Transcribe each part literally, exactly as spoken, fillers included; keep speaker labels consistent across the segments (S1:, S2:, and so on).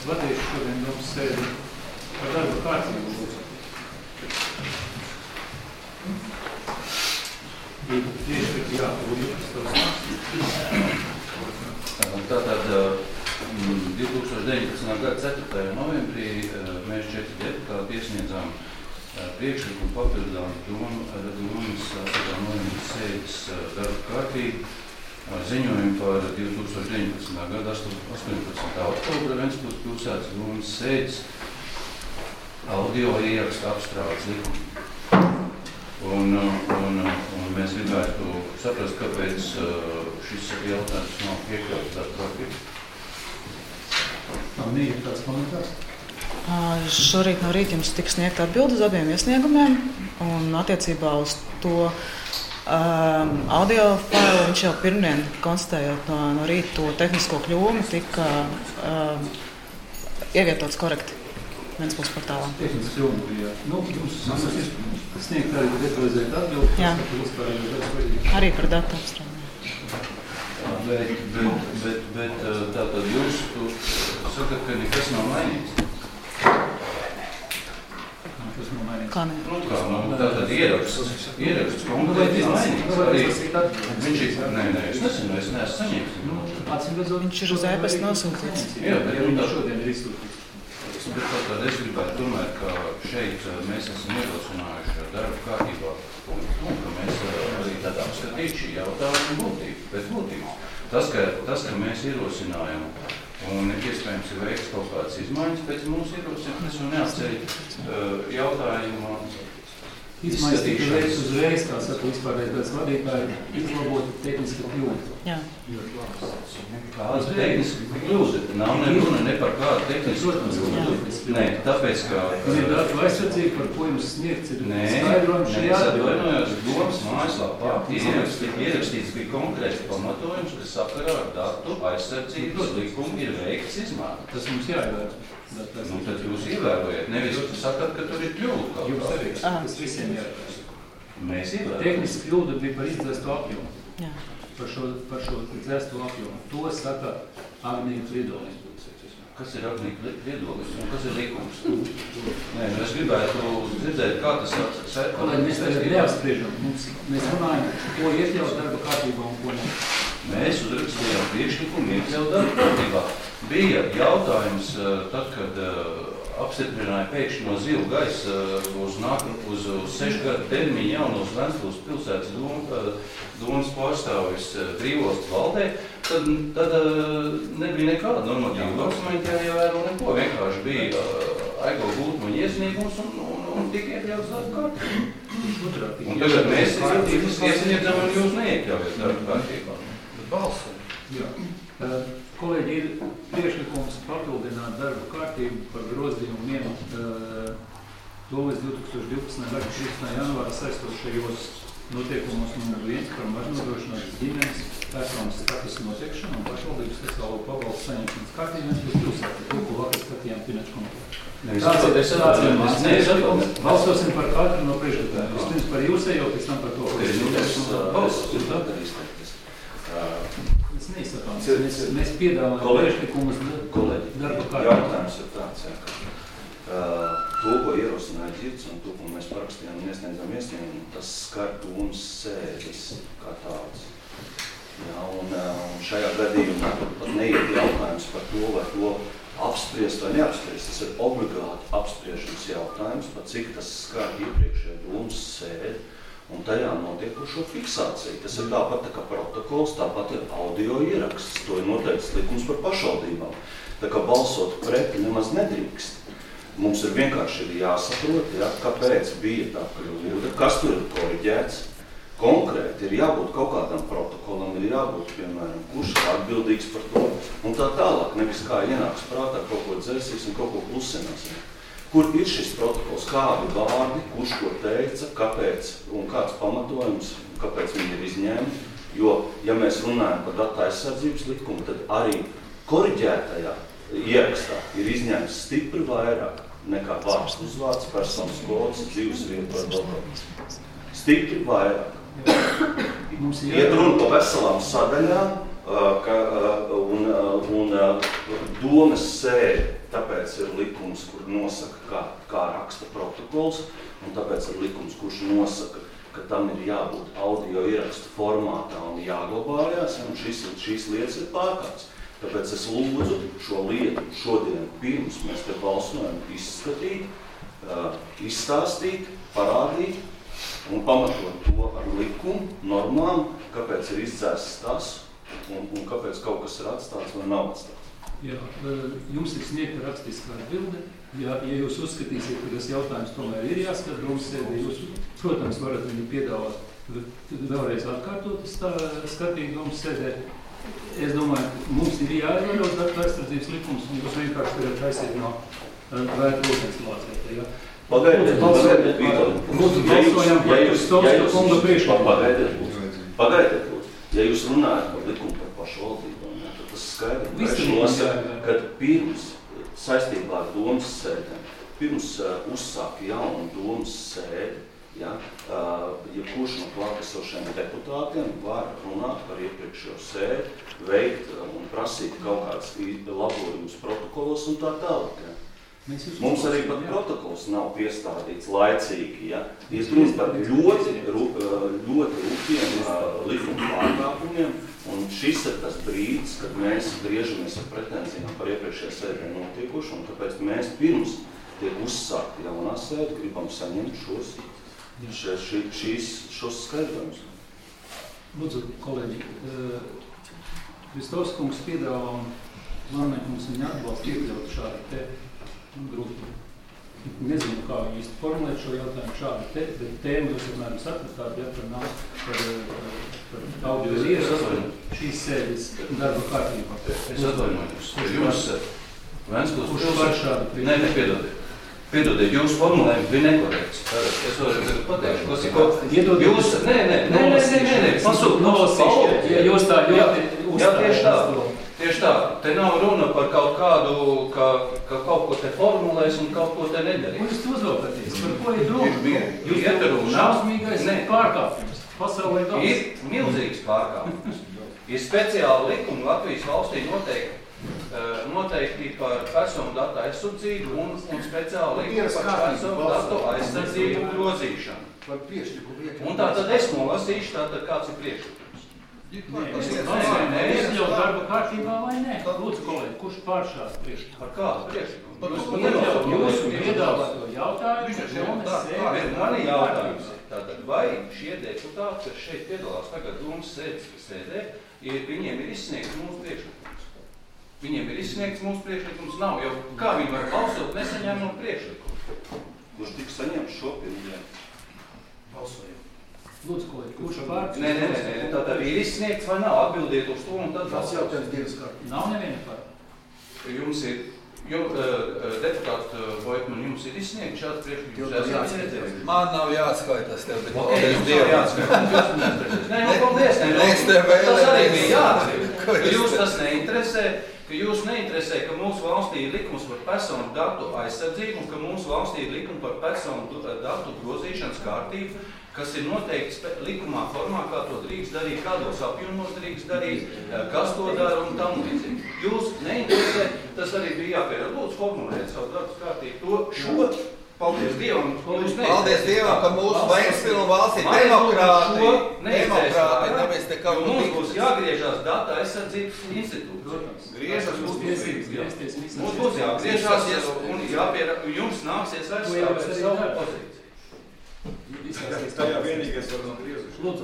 S1: vadīšu šodien domas sēdi par darba kārtību. Tieši, jā,
S2: Tātad divi tūkstoši deviņpadsmitā gada ceturtajā novembrī mēs četri deputāti iesniedzām priekšlikumu papildināt domas novembra sēdes darba kārtību ziņojumu par divi tūkstoši deviņpadsmitā gada astoņpadsmitā oktobra Ventspils pilsētas domas sēdes audio ierakstu apstrādes likumu. Un, un, un mēs gribētu saprast, kāpēc šis jautājums nav piekļauts darba kārtībā.
S1: Nīja, kāds komentārs?
S3: Šorīt no rīta jums tiks sniegt atbildi uz abiem iesniegumiem, un attiecībā uz to um, audio failu viņš jau pirmdien, konstatējot no, no rīta to tehnisko kļūmu, tika um, ievietots korekti Ventspils portālā.
S1: Tehniski kļūmu bija. Nu, jums sniegt arī detalizēt atbildi.
S3: Jā. Arī par datu apstrādi.
S2: Bet, bet, bet, bet tātad jūs sakat, ka nekas nav mainīts?
S1: Nekas nav mainīts.
S3: Kā ne?
S2: Nu, kā, nu, tātad ieraksts, ieraksts konkrēti ir mainīts. Arī viņš ir, nē, nē, es nesinu, es neesmu saņēmis.
S3: Viņš ir uz e-pasta nosūtīts.
S2: Jā, bet
S1: viņš šodien ir izsūtīts.
S2: Bet tātad es gribētu tomēr, ka šeit mēs esam ierosinājuši darba kārtībā punktu, ka mēs arī tad apskatīt šī jautājuma būtību, pēc būtības. Tas, ka, tas, ka mēs ierosinājam un iespējams ir veikts kaut kādas izmaiņas pēc mūsu ierosinājums un neatceļ uh, jautājumu
S1: Izmaiņas tika veiks uzreiz, kā saka, vispārreiz pēc vadītāji, izlabot tehniski kļūdu.
S3: Jā.
S2: Kādas tehniski kļūdi? Nav neruna ne par kādu tehnisku kļūdu. Nē, tāpēc, ka...
S1: Ir datu aizsardzība, par ko jums sniegts ir skaidrojums šajā atbildē.
S2: Nē, es domas mājaslapā ierakstīts bija konkrēts pamatojums, ka sakarā ar datu aizsardzības likumu ir veikts izmaiņas.
S1: Tas mums jāievēro.
S2: Nu, tad jūs ievērojat, nevis sakat, ka tur ir kļūda kaut
S1: Jums
S2: kā.
S1: arī, tas visiem jāievēro.
S2: Mēs ievērojam.
S1: Tehniski kļūda bija par izdzēstu apjomu.
S3: Jā.
S1: Par šo, par šo dzēstu apjomu. To saka Agnija Liedonis.
S2: Kas ir Agnija Liedonis un kas ir likums? Nē, mēs gribētu dzirdēt, kā tas saka.
S1: Kolēģi, mēs tagad neapspriežam. Mums, mēs runājam, ko iekļaut darba kārtībā un ko ne.
S2: Mēs uzrakstījām priekšlikumu iekļaut darba kārtībā. Bija jautājums, tad, kad apstiprināja pēkšņi no zila gaisa uz, uz, uz sešu gadu termiņu jaunos Ventspils pilsētas domas pārstāvis Brīvostas valdē, tad, tad nebija nekāda normatīva dokumenta jāievēro neko. Vienkārši bija Aigo Gultmaņa iesniegums un, un, un tika iekļauts darba kārtībā. Un tagad mēs iesniedzam un jūs neiekļaujat darba kārtībā.
S1: Balsu. Jā. Kolēģi, ir priekšlikums papildināt darba kārtību par grozījumiem uh, to līdz divi tūkstoši divpadsmitā gada trīspadsmitā janvāra saistošajos noteikumos numur viens par mažnodrošinātas ģimenes personas statusa noteikšanu un pašvaldības seksuālo pabalstu saņemšanas kārtību Ventspils pilsētā. To, ko vakar skatījām finanšu komiteju. Tāds ir priekšlikums. Balstosim par katru no priekšlikumiem. Vispirms par jūsējo, pēc tam par to. Mēs neizsakām. Mēs, mēs piedāvājam priekšlikumus darba kārtībā.
S4: Jautājums ir tāds, jā, ka uh, to, ko ierosināja Ģirds un to, ko mēs parakstījām un iesniedzām iesniegumu, tas skar domas sēdes kā tāds. Jā, un, uh, un šajā gadījumā pat neiet jautājums par to, vai to apspriest vai neapspriest. Tas ir obligāti apspriešanas jautājums, par cik tas skar iepriekšējo domas sēdi. Un tajā notiekušo fiksāciju. Tas ir tāpat tā kā protokols, tāpat ir audio ieraksts. To ir noteikts likums par pašvaldībām. Tā kā balsot pret nemaz nedrīkst. Mums ir vienkārši ir jāsaprot, ja, kāpēc bija tā kļūda, kas tur ir koriģēts. Konkrēti ir jābūt kaut kādam protokolam, ir jābūt, piemēram, kurš ir atbildīgs par to. Un tā tālāk, nevis kā ienāks prātā, kaut ko dzēsīs un kaut ko plusinās. Kur ir šis protokols, kādi vārdi, kurš ko teica, kāpēc un kāds pamatojums, kāpēc viņi ir izņēmti. Jo, ja mēs runājam par datu aizsardzības likumu, tad arī koriģētajā ierakstā ir izņēmts stipri vairāk nekā vārds uzvārds, personas kods, dzīves vietu vai dokuments. Stipri vairāk. Iet runa pa veselām sadaļām, ka, un, un domes sēde, tāpēc ir likums, kur nosaka, kā, kā raksta protokols, un tāpēc ir likums, kurš nosaka, ka tam ir jābūt audio ierakstu formātā un jāglabājās, un šis, šīs lietas ir pārkāpts. Tāpēc es lūdzu šo lietu šodien pirms mēs te balsojam izskatīt, izstāstīt, parādīt un pamatot to ar likumu, normām, kāpēc ir izdzēsts tas un, un kāpēc kaut kas ir atstāts vai nav atstāts.
S1: Jā, jums ir sniegta rakstiskā atbilde. Ja, ja jūs uzskatīsiet, ka tas jautājums tomēr ir jāskat, domas sēdē, jūs, protams, varat viņu piedāvāt vēlreiz atkārtot skatīt domas sēdē. Es domāju, mums ir jāievēro datu aizsardzības likums, un jūs vienkārši varat aiziet no vērta ūdens lācētē. Ja?
S4: Pagaidiet, pagaidiet,
S1: lūdzu, balsojam par Kristovska kunga priekšlikumu.
S4: Pagaidiet, lūdzu. Pagaidiet, lūdzu. Ja jūs runājat par likumu par pašvaldībām, ja, tad tas skaidri nosaka, kad pirms saistībā ar domas sēdēm, pirms uh, uzsāk jaunu domas sēdi, ja, uh, ja kurš no klātesošiem deputātiem var runāt par iepriekšējo sēdi, veikt uh, un prasīt kaut kāds labojumus protokolos un tā tālāk. Ja. Mums arī pat protokols nav piestādīts laicīgi, ja. Ir runa par ļoti, ļoti rūpiem uh, likuma pārkāpumiem, un šis ir tas brīdis, kad mēs griežamies ar pretenzijām par iepriekšējā sēdē notikuši, un tāpēc mēs pirms tiek uzsākt jaunā sēde, gribam saņemt šos, še, ši, šīs, šos skaidrojumus.
S1: Lūdzu, kolēģi, uh, Kristovs kungs piedāvā un Lanē kungs viņa atbalstu iekļaut šādi te grupu. Nezinu, kā viņi īsti formulēt šo jautājumu šādi te, bet tēmu jūs apmēram sapratāt, ja par nav par, par audio ierakstu šīs sēdes darba kārtībā.
S2: Es atvainojos. Jums Ventspils
S1: kurš var šādu
S2: priekšlikumu? Nē, nepiedodiet. Piedodiet, jūsu formulējums bija nekorekts. Es varu tagad pateikt, kas ir kaut... Jūs... Nē, nē, nē, nē, nē, nē, pasūk,
S1: nolasīšu, ja jūs tā ļoti uzstājat.
S2: Jā, tieši tā. Tieši tā, te nav runa par kaut kādu, ka, ka kaut ko te formulēs un kaut ko te nedarīs.
S1: Ko jūs uzvelkaties? Par ko ir runa? Jūs
S2: ietarunā.
S1: Šausmīgais pārkāpums. Pasaulē daudz.
S2: Ir milzīgs pārkāpums. Ir speciāli likumi Latvijas valstī noteikti, noteikti par personu datu aizsardzību un, un speciāli likumi par personu datu aizsardzību grozīšanu.
S5: Par priekšlikumu.
S2: Un tā tad es nolasīšu, tātad kāds ir priekšlikums.
S1: Nē, nē, iekļaut darba kārtībā vai nē? Lūdzu, kolēģi, kurš pār šādu priekšlikumu?
S2: Par kādu priekšlikumu?
S1: Jūs iekļaut jūsu piedāvāto jautājumu,
S2: jautājumu. Mani jautājums ir tātad, vai šie deputāti, kas šeit piedalās tagad domas sēdes sēdē, ir, viņiem ir izsniegts mūsu priekšlikums? Viņiem ir izsniegts mūsu priekšlikums? Nav, jo kā viņi var balsot nesaņēmot priekšlikumu?
S4: Kurš tika saņemts šo pirmdienu?
S5: Balsojam.
S1: Lūdzu, kolēģi, kurš pār?
S2: Nē, nē, nē, tātad ir izsniegts vai nav, atbildiet uz to un tad
S5: Tas jautājums dienas kārtībā.
S1: Nav neviena pār.
S2: Jums ir, jo, uh, deputāti uh, Voitman, jums ir izsniegts šāds priekšlikums?
S6: Man nav jāatskaitās tev, bet
S2: okay, paldies Dievam. Jāatskaitās. Nē, nu, paldies, nē, nu, tas arī bija jāatzīst, ka jūs tas neinteresē, ka jūs neinteresē, ka mūsu valstī ir likums par personu datu aizsardzību un ka mūsu valstī ir likums par personu datu grozīšanas kārtību, kas ir noteikti likumā formā, kā to drīkst darīt, kādos apjomos drīkst darīt, kas to dara un tam līdzīgi. Jūs neinteresē, tas arī bija jāpierāda. Lūdzu, formulēt savu darbus kārtību. To šo, paldies Dievam, jūs neinteresē.
S6: Paldies Dievam, ka mūsu Ventspils valstī demokrāti, demokrāti, nevis te kaut ko
S2: mums būs jāgriežās data aizsardzības institūts.
S1: Griežas būs tiesības griezties.
S2: Mums būs jāgriežās un jāpierāda, jums nāksies aizstāvēt savu pozīciju.
S5: Tajā vienīgais var no griezuši.
S1: Lūdzu,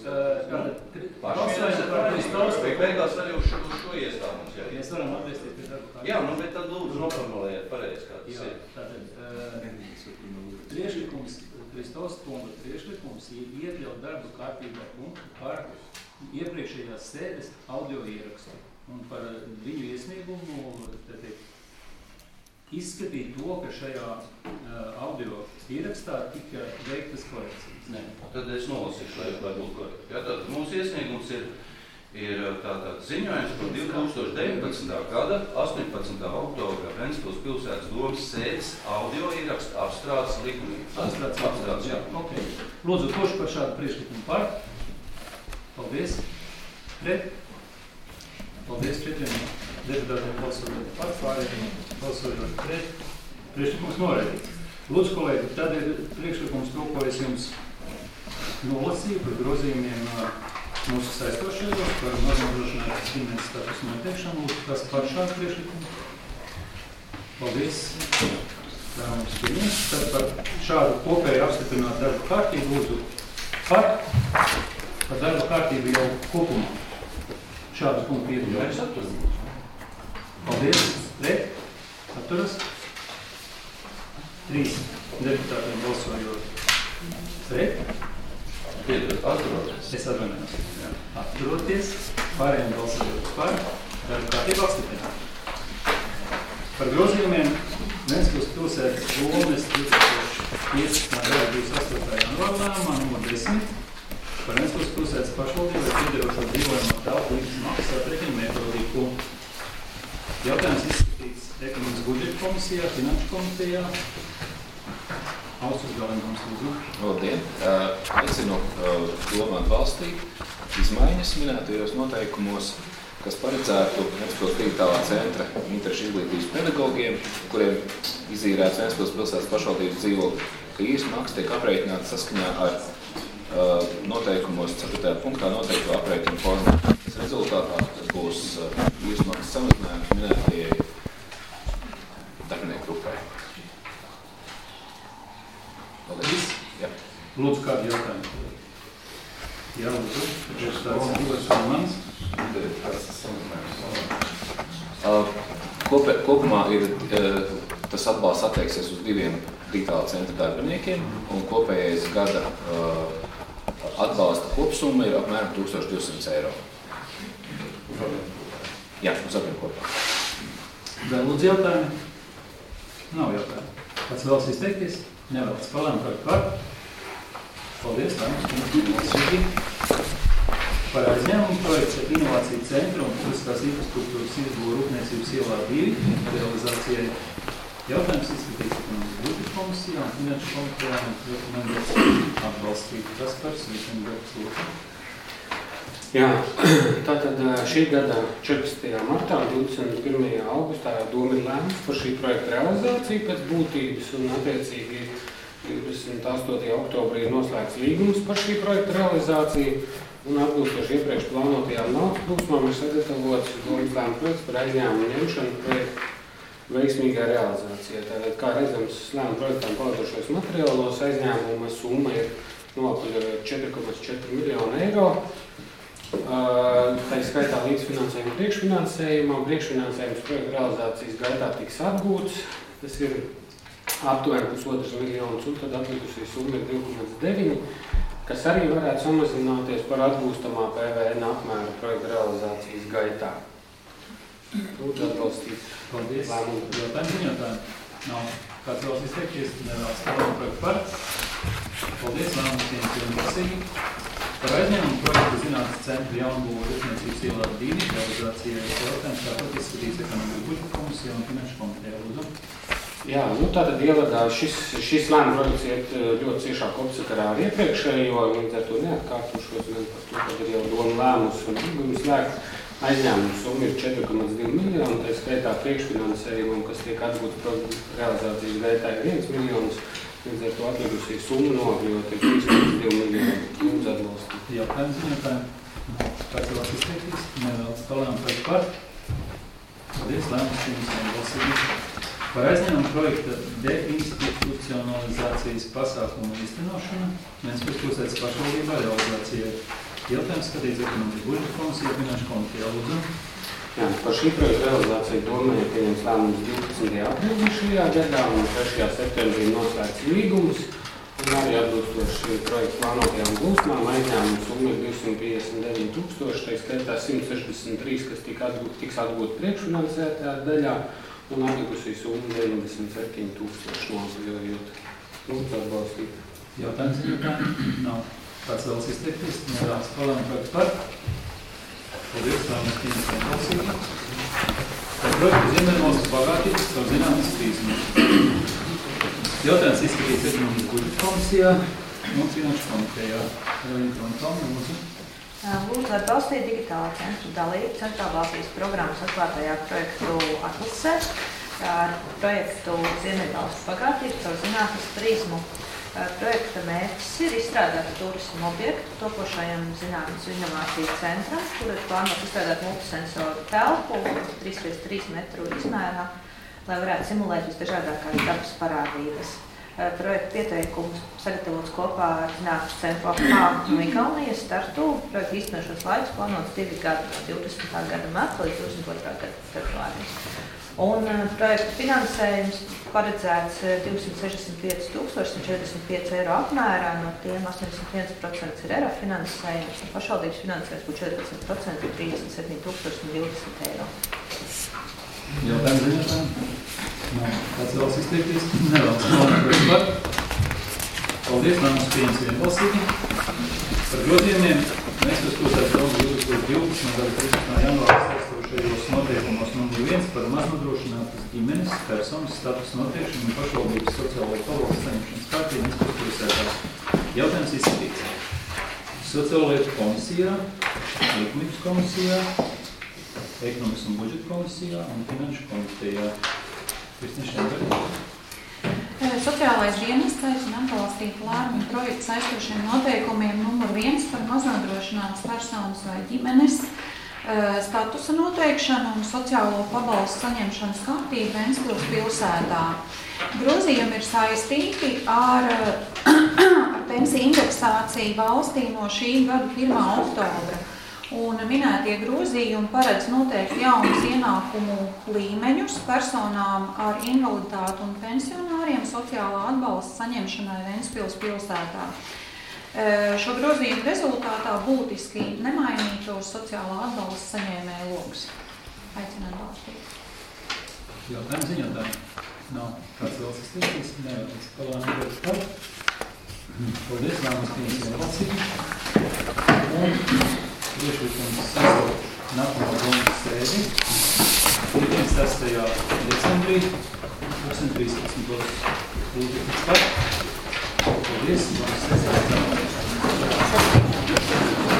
S2: paši par Kristovs, vai beigās arī uz šo, šo iestādes. Jā,
S1: mēs varam atvēsties pie darba kārtībā.
S2: Jā, nu, bet tad lūdzu noformulējiet pareizi, kā tas ir.
S1: Tātad, priekšlikums, Kristovs kunga priekšlikums ir iekļaut darba kārtībā punktu par iepriekšējās sēdes audio ierakstu un par viņu iesniegumu, tātad, izskatīt to, ka šajā uh, audio ierakstā tika veiktas korekcijas.
S2: Nē, tad es nolasīšu, lai, lai būtu korekti. Jā, tad mūsu iesniegums ir, ir tātad ziņojums par divi tūkstoši deviņpadsmitā gada astoņpadsmitā oktobra Ventspils pilsētas domas sēdes audio ierakstu apstrādes likumību.
S1: Apstrādes, apstrādes, jā. Okay. Lūdzu, kurš par šādu priekšlikumu par? Paldies. Pret? Paldies četriem deputātiem balsojot par, pārējiem balsojot pret. Priekšlikums noraidīts. Lūdzu, kolēģi, tad ir priekšlikums to, ko es jums nolasīju par grozījumiem mūsu saistošajos, par normālošanās ģimenes status noteikšanu. Lūdzu, kas par šādu priekšlikumu? Paldies. Tā mums pieņems. Tad par šādu kopēju apstiprināt darba kārtību lūdzu par, par darba kārtību jau kopumā. Šādu punktu iedod. Paldies. Pret. Atturas. Trīs deputātiem balsojot pret.
S2: Piedod, atturoties.
S1: Es atvainojos. Atturoties. Pārējiem balsojot par. Darba kārtību apstiprināt. Par grozījumiem Ventspils pilsētas domes divtūkstoš piecpadsmitā gada divdesmit astotajā janvāra lēmumā numur desmit par Ventspils pilsētas pašvaldībai piederošo dzīvojamo telpu maksas aprēķinu metodiku. Jautājums izskatīts ekonomikas budžeta komisijā, finanšu komitejā. Austrus Galvenums, lūdzu.
S7: Labdien! Aicinu domu atbalstīt izmaiņas minētajos noteikumos, kas paredzētu Ventspils digitālā centra interešu izglītības pedagogiem, kuriem izīrēts Ventspils pilsētas pašvaldības dzīvokļi, ka īres maksa tiek aprēķināta saskaņā ar uh, noteikumos ceturtajā punktā noteikto aprēķinu formu. Tas rezultātā tas būs uh, īres maksas samazinājums minētajai darbinieku grupai.
S1: Paldies.
S7: Jā.
S1: Lūdzu, kādu jautājumu? Jā, lūdzu. Tas tāds divas un mans.
S7: Kopē, kopumā ir, tas atbalsts attieksies uz diviem digitāla centra darbiniekiem, un kopējais gada atbalsta kopsumma ir apmēram tūkstoš divsimt eiro. Jā, uz abiem kopā.
S1: Vēl lūdzu jautājumi? Nav jautājumu. Kāds vēlas izteikties? Nevēlas. Palēm par par. Paldies, tā mums. Par aizņēmumu projekts ar inovāciju centru un publiskās infrastruktūras izbūvu Rūpniecības ielā divi realizācijai. Jautājums izskatīts ekonomikas budžeta komisijā un finanšu komitejā un rekomendēts atbalstīt. Kas par visiem darbs lūdzu?
S8: Jā, tātad šī gada četrpadsmitajā martā un divdesmit pirmajā augustā doma ir lēmums par šī projekta realizāciju pēc būtības un attiecīgi divdesmit astotajā oktobrī ir noslēgts līgums par šī projekta realizāciju. Un atbilstoši iepriekš plānotajām naudas plūsmām ir sagatavots domas lēmuma projekts par aizņēmumu ņemšanu projektu veiksmīgā realizācijā. Tātad, kā redzams, lēmuma projektām palatošos materiālos aizņēmuma summa ir nolikusi četri komats četri miljoni eiro. Tā ir skaitā līdzfinansējuma priekšfinansējuma. Priekšfinansējums projekta realizācijas gaitā tiks atgūts. Tas ir aptuveni pusotras miljonus, un tad atlikusi summa ir divi komats deviņi. Kas arī varētu samazināties par atgūstamā P V N apmēru projekta realizācijas gaitā. Lūdzu atbalstīt.
S1: Paldies.
S8: Lēmumu.
S1: Jautājumu ziņotāju? Nav. Kāds vēlas izteikties? Nevēlas palēm projektu par. Paldies. Lēmumu pieņemt vienbalsīgi. Par aizņēmumu projektu zinātnes centra jaunbūvu Rūpniecības ielā divi realizācijai jautājums tāpat izskatīts ekonomikas budžeta komisijā un finanšu komitejā. Lūdzu.
S8: Jā, nu tātad ievadā šis, šis lēmuma projekts iet ļoti ciešā kopsakarā ar iepriekšējo, līdz ar to neatkārtošos, gan par to, kad ir jau doma lēmums un līgums slēgts. Aizņēmuma summa ir četri komats divi miljoni, tā skaitā priekšfinansējumam, kas tiek atgūts projekta realizācijas gaitā ir viens miljonus, līdz ar to atlikusi summa nokļūt ir trīs komats divi miljoni. Lūdzu atbalstīt.
S1: Jautājums ziņotājiem? Kāds vēlas izteikties? Nevēlas palēm par par. Paldies, lēmums pieņemt vienbalsīgi. Par aizņēmumu projekta deinstitucionalizācijas pasākumu īstenošanu Ventspils pilsētas pašvaldībā realizācijai. Jautājums skatīts ekonomikas budžeta komisijā finanšu komitejā. Lūdzu.
S8: Jā, par šī projekta realizāciju domē ir pieņemts lēmums divpadsmitajā aprīlī šajā gadā un trešajā septembrī noslēgts līgums. Un arī atbilstoši projekta plānotajām plūsmām aizņēmumu summa ir divsimt piecdesmit deviņi tūkstoši, tā skaitā simt sešdesmit trīs, kas tika atgūt, tiks atgūt priekšfinansētajā daļā. Un atlikusi summa deviņdesmit septiņi tūkstoši nozagojot. Lūdzu atbalstīt.
S1: Jautājums ziņotājiem? Nav. Kāds vēlas izteikties? Nevēlas palēm projektu par. Paldies, lēmums pieņemt vienbalsīgi. Par projektu Ziemeļvalstu bagātības caur zinātnes prizmu. Jautājums izskatīts ekonomikas budžeta komisijā un finanšu komitejā. Lūdzu.
S9: Lūdzu atbalstīt digitālā centra dalību Centrālā Baltijas programmas atklātajā projektu atlasē ar projektu Ziemeļvalstu bagātību caur zinātnes prizmu. Projekta mērķis ir izstrādāt turismu objektu topošajam zinātnes un inovāciju centram, kur ir plānots izstrādāt multisensoru telpu trīs pie trīs metru izmērā, lai varētu simulēt visdažādākās dabas parādības. Projekta pieteikums sagatavots kopā ar zinātnes centru apmāku no Igaunijas startu. Projekta īstenošanas laiks plānots divi gadi no divdesmitā gada marta līdz divdesmit otrā gada februārim. Un projekta finansējums paredzēts divsimt sešdesmit pieci tūkstoši un četrdesmit pieci eiro apmērā, no tiem astoņdesmit viens procents ir E R A finansējums, un pašvaldības finansējums būtu četrpadsmit procenti, trīsdesmit septiņi tūkstoši un divdesmit eiro.
S1: Jautājums ziņotājiem? Nav. Kāds vēlas izteikties? Nevēlas. Novēlēt par. Paldies, lēmums pieņems vienbalsīgi. Par grozījumiem mēs uzskatām daudz divdesmit divpadsmit gada trīspadsmitā janvāra saistošajos noteikumos numur viens par maznodrošinātas ģimenes personas status noteikšanu un pašvaldības sociālo pabalstu saņemšanas kārtību izpildītājā. Jautājums izskatīts Sociālo lietu komisijā, Likumības komisijā, Ekonomikas un budžeta komisijā un Finanšu komitejā.
S10: Sociālais dienests aicina atbalstīt lēmumu projektu saistošiem noteikumiem numur viens par maznodrošinātas personas vai ģimenes statusa noteikšanu un sociālo pabalstu saņemšanas kārtību Ventspils pilsētā. Grozījumi ir saistīti ar, ar pensiju indeksāciju valstī no šī gada pirmā oktobra. Un minētie grozījumi paredz noteikti jaunus ienākumu līmeņus personām ar invaliditāti un pensionāriem sociālā atbalsta saņemšanai Ventspils pilsētā. Šo grozījumu rezultātā būtiski nemainītos sociālā atbalsta saņēmēju loks. Aicinām balstīt.
S1: Jautājums ziņotājiem? Nav. Kāds vēlas izteikties? Nevēlas. Palāni par. Paldies, lēmums pieņems vienbalsīgi. Un priekšlikums sasaukt nākamā domas sēdi divdesmit sestajā decembrī divtūkstoš trīspadsmitajā Lūdzu pēc par. Paldies, domas sēdi.